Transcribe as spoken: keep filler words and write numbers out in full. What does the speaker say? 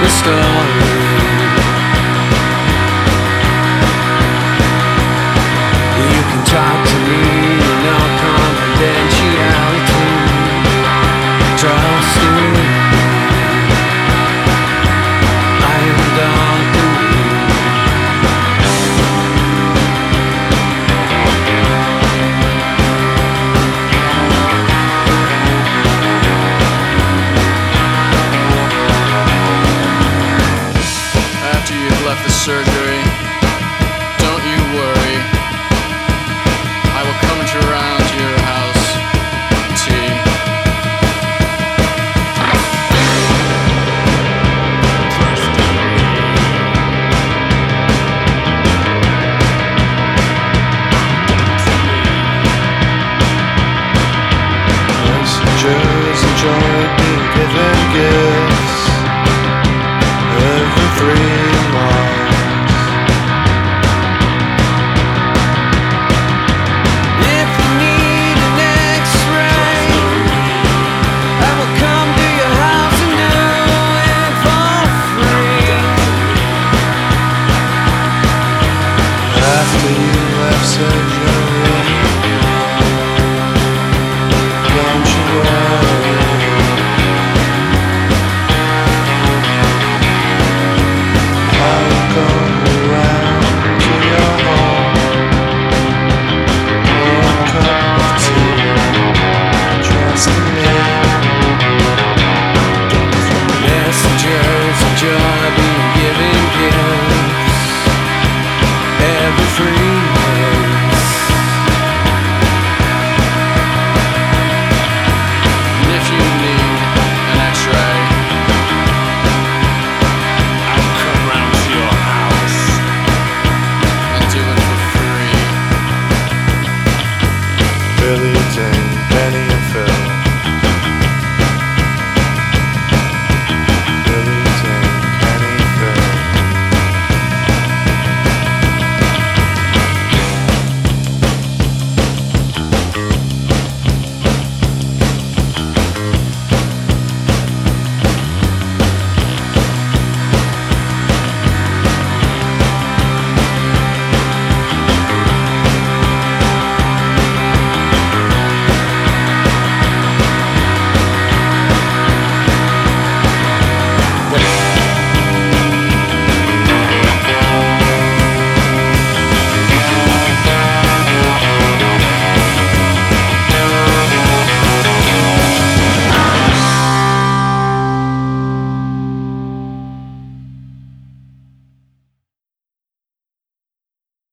the story. You can talk to me in all confidentiality. Trust me, I am done for you. After you've left the surgery, don't you worry. I will come around to your house. Tea. Messengers enjoy being given gifts every three months. If you need an X-ray, I will come to your house and do it for free. After you left surgery, don't you worry. I'll come around to your home for a cup of tea. Trust me. Messengers of joy.